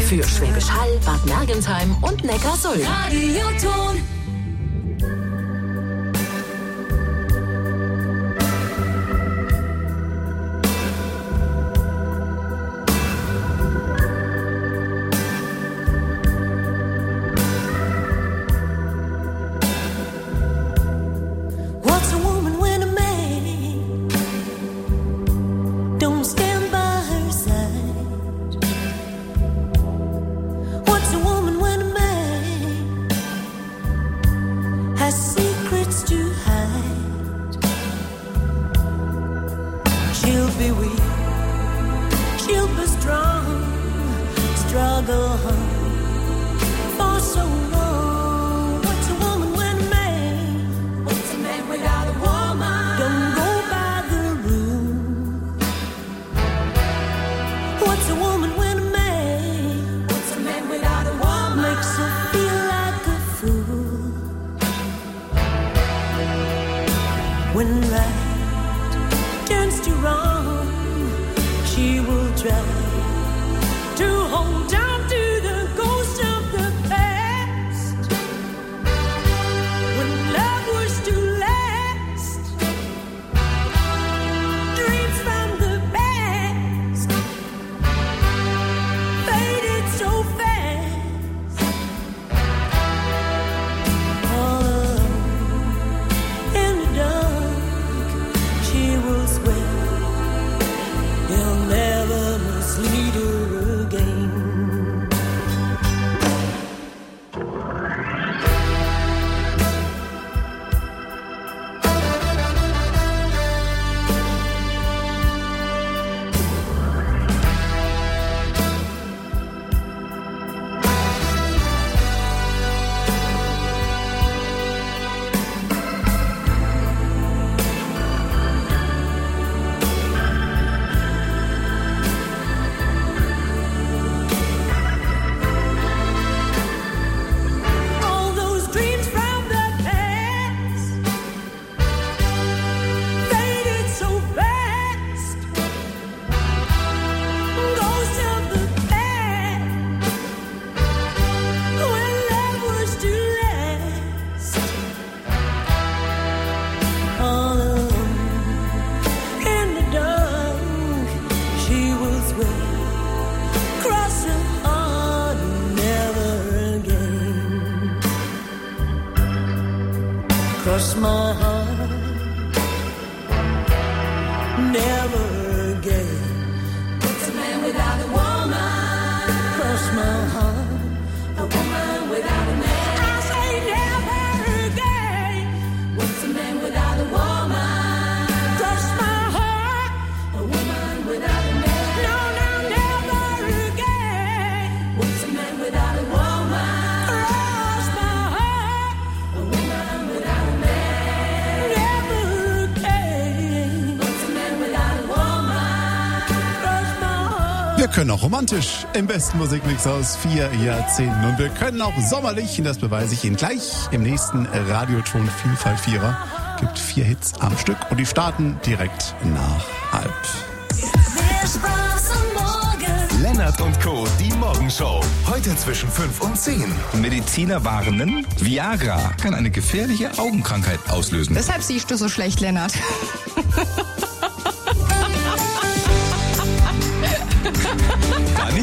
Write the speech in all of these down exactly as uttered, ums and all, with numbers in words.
Für Schwäbisch Hall, Bad Mergentheim und Neckarsulm. Radioton. Wir können auch romantisch im besten Musikmix aus vier Jahrzehnten. Und wir können auch sommerlich, und das beweise ich Ihnen gleich im nächsten Radioton Vielfalt Vierer. Gibt vier Hits am Stück und die starten direkt nach halb. Lennart und Co., die Morgenshow. Heute zwischen fünf und zehn. Mediziner warnen, Viagra kann eine gefährliche Augenkrankheit auslösen. Deshalb siehst du so schlecht, Lennart. Dani.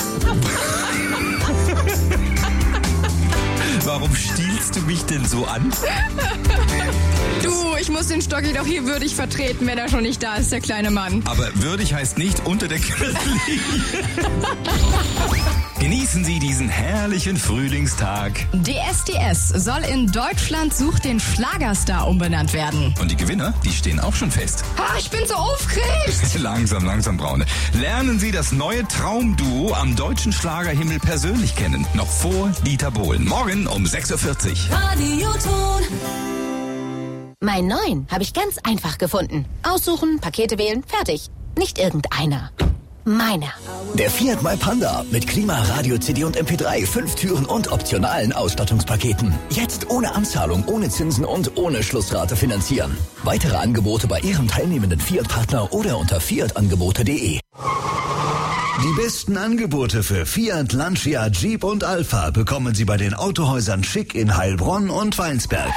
Warum stiehlst du mich denn so an? Du, ich muss den Stocki doch hier würdig vertreten, wenn er schon nicht da ist, der kleine Mann. Aber würdig heißt nicht unter der Gürtellinie. Genießen Sie diesen herrlichen Frühlingstag. D S D S soll in Deutschland sucht den Schlagerstar umbenannt werden. Und die Gewinner, die stehen auch schon fest. Ah, ich bin so aufgeregt. Langsam, langsam, Braune. Lernen Sie das neue Traumduo am deutschen Schlagerhimmel persönlich kennen. Noch vor Dieter Bohlen. Morgen um sechs Uhr vierzig. Radioton. Mein neuen habe ich ganz einfach gefunden. Aussuchen, Pakete wählen, fertig. Nicht irgendeiner. Meiner. Der Fiat My Panda mit Klima, Radio, C D und M P drei, fünf Türen und optionalen Ausstattungspaketen. Jetzt ohne Anzahlung, ohne Zinsen und ohne Schlussrate finanzieren. Weitere Angebote bei Ihrem teilnehmenden Fiat-Partner oder unter fiat angebote punkt de. Die besten Angebote für Fiat, Lancia, Jeep und Alfa bekommen Sie bei den Autohäusern Schick in Heilbronn und Weinsberg.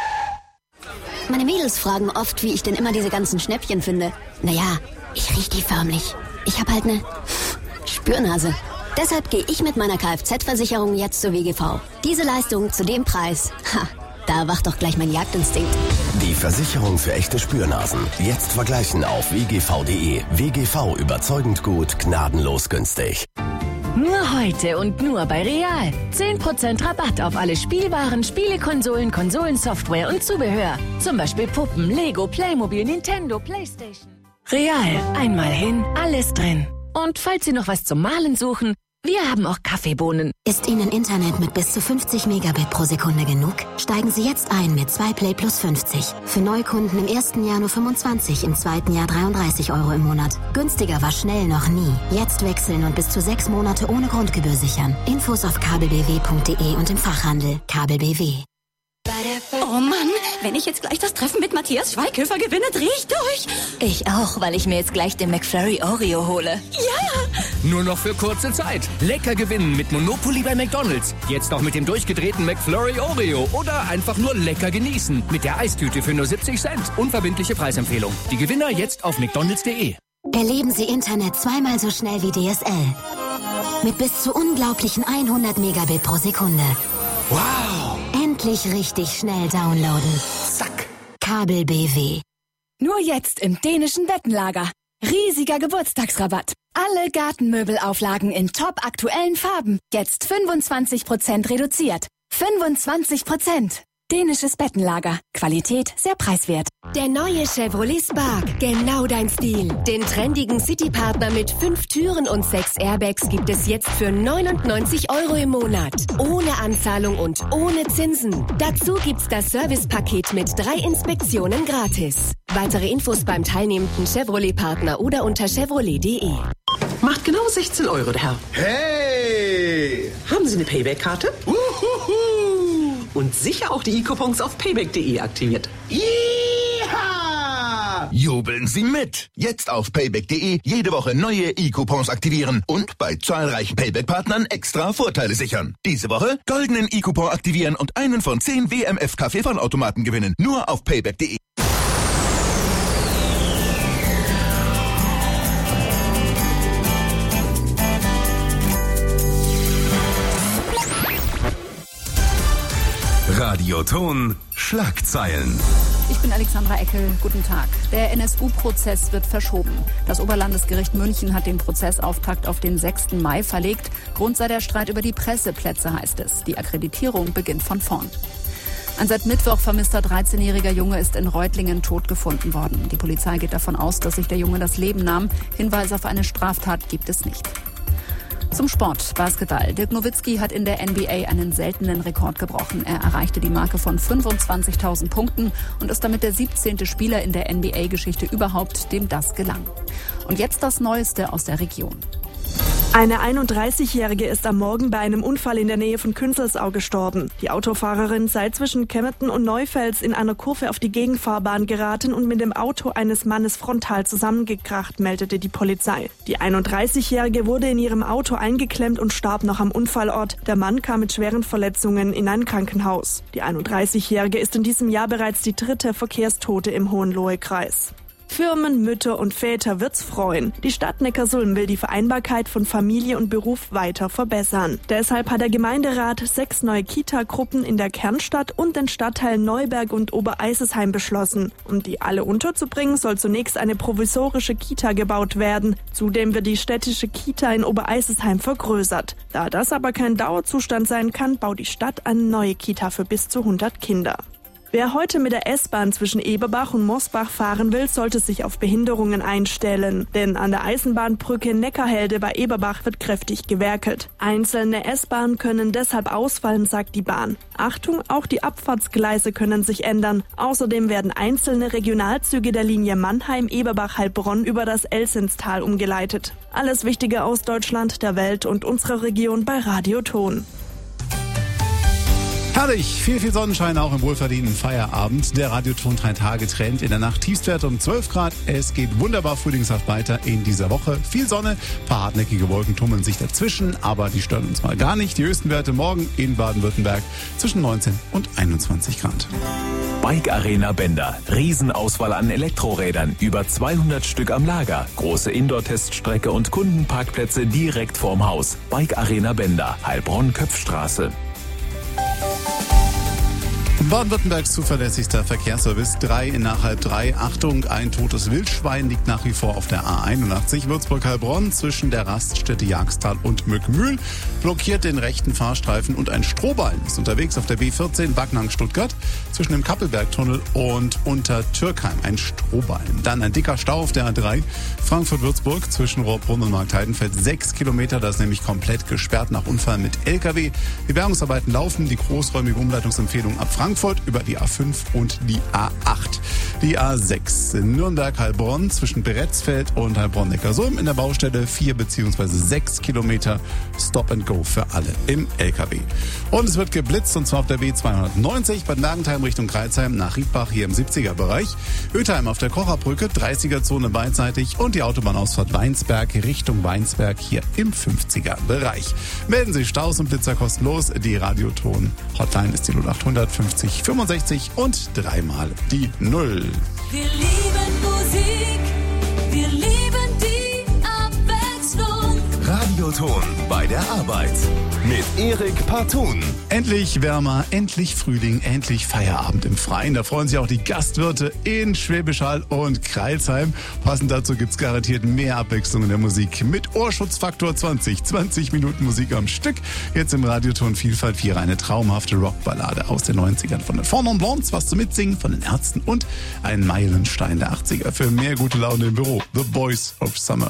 Meine Mädels fragen oft, wie ich denn immer diese ganzen Schnäppchen finde. Naja, ich riech die förmlich. Ich hab halt eine Spürnase. Deshalb gehe ich mit meiner Kfz-Versicherung jetzt zur W G V. Diese Leistung zu dem Preis. Ha, da wacht doch gleich mein Jagdinstinkt. Die Versicherung für echte Spürnasen. Jetzt vergleichen auf w g v punkt d e. W G V, überzeugend gut, gnadenlos günstig. Nur heute und nur bei Real. zehn Prozent Rabatt auf alle Spielwaren, Spielekonsolen, Konsolensoftware und Zubehör. Zum Beispiel Puppen, Lego, Playmobil, Nintendo, Playstation. Real. Einmal hin, alles drin. Und falls Sie noch was zum Malen suchen, wir haben auch Kaffeebohnen. Ist Ihnen Internet mit bis zu fünfzig Megabit pro Sekunde genug? Steigen Sie jetzt ein mit zwei Play plus fünfzig. Für Neukunden im ersten Jahr nur fünfundzwanzig, im zweiten Jahr dreiunddreißig Euro im Monat. Günstiger war schnell noch nie. Jetzt wechseln und bis zu sechs Monate ohne Grundgebühr sichern. Infos auf kabelbw punkt de und im Fachhandel. Kabel B W. Oh Mann, wenn ich jetzt gleich das Treffen mit Matthias Schweighöfer gewinne, dreh ich durch. Ich auch, weil ich mir jetzt gleich den McFlurry Oreo hole. Ja! Nur noch für kurze Zeit. Lecker gewinnen mit Monopoly bei McDonald's. Jetzt auch mit dem durchgedrehten McFlurry Oreo. Oder einfach nur lecker genießen. Mit der Eistüte für nur siebzig Cent. Unverbindliche Preisempfehlung. Die Gewinner jetzt auf mcdonalds punkt de. Erleben Sie Internet zweimal so schnell wie D S L. Mit bis zu unglaublichen hundert Megabit pro Sekunde. Wow! Endlich richtig schnell downloaden. Zack! Kabel B W. Nur jetzt im dänischen Bettenlager. Riesiger Geburtstagsrabatt. Alle Gartenmöbelauflagen in top aktuellen Farben. Jetzt fünfundzwanzig Prozent reduziert. fünfundzwanzig Prozent. Dänisches Bettenlager. Qualität sehr preiswert. Der neue Chevrolet Spark. Genau dein Stil. Den trendigen City-Partner mit fünf Türen und sechs Airbags gibt es jetzt für neunundneunzig Euro im Monat. Ohne Anzahlung und ohne Zinsen. Dazu gibt's das Servicepaket mit drei Inspektionen gratis. Weitere Infos beim teilnehmenden Chevrolet-Partner oder unter chevrolet punkt de. Macht genau sechzehn Euro, der Herr. Hey! Haben Sie eine Payback-Karte? Uhuhu. Und sicher auch die E-Coupons auf payback punkt de aktiviert. Iha! Jubeln Sie mit! Jetzt auf payback punkt de jede Woche neue E-Coupons aktivieren und bei zahlreichen Payback-Partnern extra Vorteile sichern. Diese Woche goldenen E-Coupon aktivieren und einen von zehn W M F-Kaffeefondautomaten gewinnen. Nur auf payback punkt de. Radioton Schlagzeilen. Ich bin Alexandra Eckel. Guten Tag. Der N S U-Prozess wird verschoben. Das Oberlandesgericht München hat den Prozessauftakt auf den sechsten Mai verlegt. Grund sei der Streit über die Presseplätze, heißt es. Die Akkreditierung beginnt von vorn. Ein seit Mittwoch vermisster dreizehnjähriger Junge ist in Reutlingen tot gefunden worden. Die Polizei geht davon aus, dass sich der Junge das Leben nahm. Hinweise auf eine Straftat gibt es nicht. Zum Sport, Basketball. Dirk Nowitzki hat in der N B A einen seltenen Rekord gebrochen. Er erreichte die Marke von fünfundzwanzigtausend Punkten und ist damit der siebzehnte Spieler in der N B A-Geschichte überhaupt, dem das gelang. Und jetzt das Neueste aus der Region. Eine einunddreißigjährige ist am Morgen bei einem Unfall in der Nähe von Künzelsau gestorben. Die Autofahrerin sei zwischen Kemmerton und Neufels in einer Kurve auf die Gegenfahrbahn geraten und mit dem Auto eines Mannes frontal zusammengekracht, meldete die Polizei. Die einunddreißigjährige wurde in ihrem Auto eingeklemmt und starb noch am Unfallort. Der Mann kam mit schweren Verletzungen in ein Krankenhaus. Die einunddreißigjährige ist in diesem Jahr bereits die dritte Verkehrstote im Hohenlohe-Kreis. Firmen, Mütter und Väter wird's freuen. Die Stadt Neckarsulm will die Vereinbarkeit von Familie und Beruf weiter verbessern. Deshalb hat der Gemeinderat sechs neue Kita-Gruppen in der Kernstadt und den Stadtteilen Neuberg und Obereisesheim beschlossen. Um die alle unterzubringen, soll zunächst eine provisorische Kita gebaut werden. Zudem wird die städtische Kita in Obereisesheim vergrößert. Da das aber kein Dauerzustand sein kann, baut die Stadt eine neue Kita für bis zu hundert Kinder. Wer heute mit der S-Bahn zwischen Eberbach und Mosbach fahren will, sollte sich auf Behinderungen einstellen. Denn an der Eisenbahnbrücke Neckarhelde bei Eberbach wird kräftig gewerkelt. Einzelne S-Bahnen können deshalb ausfallen, sagt die Bahn. Achtung, auch die Abfahrtsgleise können sich ändern. Außerdem werden einzelne Regionalzüge der Linie Mannheim-Eberbach-Heilbronn über das Elsinstal umgeleitet. Alles Wichtige aus Deutschland, der Welt und unserer Region bei Radioton. Herrlich, viel, viel Sonnenschein auch im wohlverdienten Feierabend. Der Radioton drei Tage Trend in der Nacht. Tiefstwerte um zwölf Grad. Es geht wunderbar frühlingshaft weiter in dieser Woche. Viel Sonne, ein paar hartnäckige Wolken tummeln sich dazwischen, aber die stören uns mal gar nicht. Die höchsten Werte morgen in Baden-Württemberg zwischen neunzehn und einundzwanzig Grad. Bike Arena Bender. Riesenauswahl an Elektrorädern. Über zweihundert Stück am Lager. Große Indoor-Teststrecke und Kundenparkplätze direkt vorm Haus. Bike Arena Bender. Heilbronn-Köpfstraße. Baden-Württembergs zuverlässigster Verkehrsservice. Drei nach halb drei. Achtung, ein totes Wildschwein liegt nach wie vor auf der A einundachtzig Würzburg-Heilbronn zwischen der Raststätte Jagstal und Mückmühl. Blockiert den rechten Fahrstreifen und ein Strohballen ist unterwegs auf der B vierzehn Backnang-Stuttgart zwischen dem Kappelbergtunnel und Untertürkheim. Ein Strohballen. Dann ein dicker Stau auf der A drei Frankfurt-Würzburg zwischen Rohrbrunn und Marktheidenfeld. Sechs Kilometer, das ist nämlich komplett gesperrt nach Unfall mit L K W. Die Bergungsarbeiten laufen. Die großräumige Umleitungsempfehlung ab Frankfurt über die A fünf und die A acht. Die A sechs in Nürnberg-Heilbronn zwischen Beretzfeld und Heilbronn-Neckarsulm in der Baustelle vier bzw. sechs Kilometer Stop and Go für alle im L K W. Und es wird geblitzt und zwar auf der B zweihundertneunzig Bad Mergentheim Richtung Kreilsheim nach Riedbach hier im siebziger Bereich. Ötheim auf der Kocherbrücke, dreißiger Zone beidseitig und die Autobahnausfahrt Weinsberg Richtung Weinsberg hier im fünfziger Bereich. Melden Sie Staus und Blitzer kostenlos. Die Radioton Hotline ist die null acht hundert fünfzig fünfundsechzig und dreimal die Null. Wir lieben Musik, wir lieben die Abwechslung. Radioton bei der Arbeit mit Erik Partun. Endlich wärmer, endlich Frühling, endlich Feierabend im Freien. Da freuen sich auch die Gastwirte in Schwäbisch Hall und Kreilsheim. Passend dazu gibt's garantiert mehr Abwechslung in der Musik mit Ohrschutzfaktor zwanzig. zwanzig Minuten Musik am Stück. Jetzt im Radioton Vielfalt vier eine traumhafte Rockballade aus den neunzigern von den Four Non Blondes, was zum Mitsingen von den Ärzten und ein Meilenstein der achtziger für mehr gute Laune im Büro. The Boys of Summer.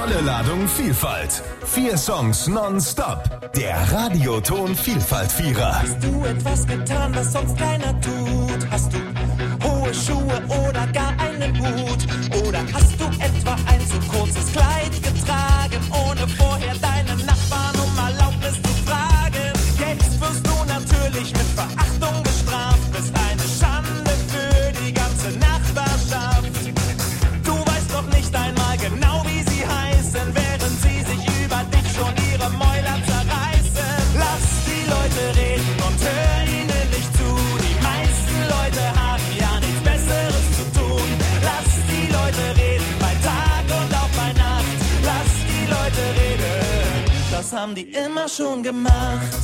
Volle Ladung Vielfalt. Vier Songs nonstop. Der Radioton Vielfalt-Vierer. Hast du etwas getan, was sonst keiner tut? Hast du hohe Schuhe oder gar einen Hut? Oder hast du etwa ein zu kurzes Kleid getragen, ohne vorher deinen Nachbarn um Erlaubnis zu fragen? Jetzt wirst du natürlich mit Verachtung bestraft, bist eine Schande für die ganze Nachbarschaft. Du weißt doch nicht einmal genau, wie sie heißen, während sie sich über dich schon ihre Mäuler zerreißen. Lass die Leute reden und hör ihnen nicht zu. Die meisten Leute haben ja nichts Besseres zu tun. Lass die Leute reden bei Tag und auch bei Nacht. Lass die Leute reden, das haben die immer schon gemacht.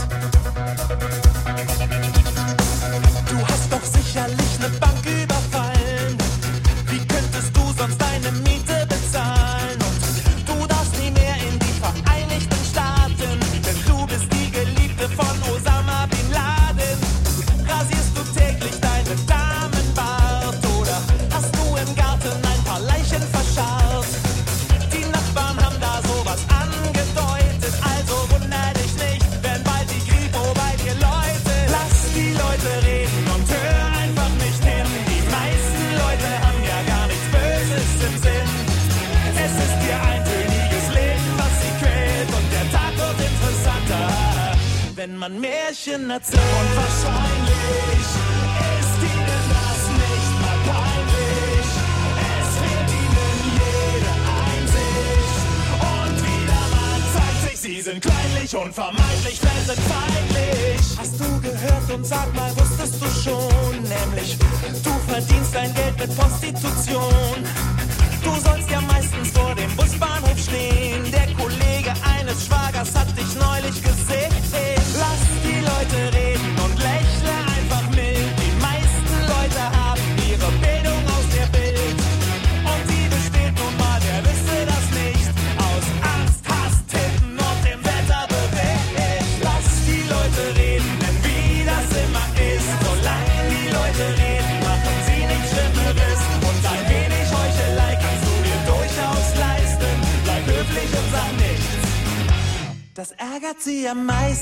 Du hast doch sicherlich eine Bank überfallen. Wie könntest du sonst deine Miete bezahlen? Und du darfst nie mehr in die Vereinigten Staaten, denn du bist die Geliebte von Osama Bin Laden. Rasierst du täglich deinen Damenbart oder hast du im Garten ein paar Leichen verscharrt? Die Nachbarn haben da sowas angedeutet, also wunder dich nicht, wenn bald die Kripo bei dir läutet. Lass die Leute reden und hör einfach nicht hin. Die meisten Leute haben ja gar nichts Böses im Sinn. Es ist ihr eintöniges Leben, was sie quält, und der Tag wird interessanter, wenn man Märchen erzählt. Und wahrscheinlich ist ihnen das nicht mal peinlich. Es fehlt ihnen jede Einsicht. Und wieder mal zeigt sich, sie sind kleinlich und vermeintlich fremdenfeindlich. Hast du gehört und sag mal, wusstest du schon? Nämlich, du verdienst dein Geld mit Prostitution. Du sollst ja meistens vor dem Busbahnhof stehen. Der Kollege eines Schwagers hat dich neulich gesehen. Lass die Leute reden und lächle einfach mild. Die meisten Leute haben ihre Bildung aus der Bild. Und die besteht nun mal, wer wüsste das nicht, aus Angst, Hass, Titten und dem Wetterbericht. Lass die Leute reden, denn wie das immer ist, solange die Leute reden, machen sie nichts Schlimmeres. Und ein wenig Heuchelei kannst du dir durchaus leisten. Bleib höflich und sag nichts, das ärgert sie am meisten.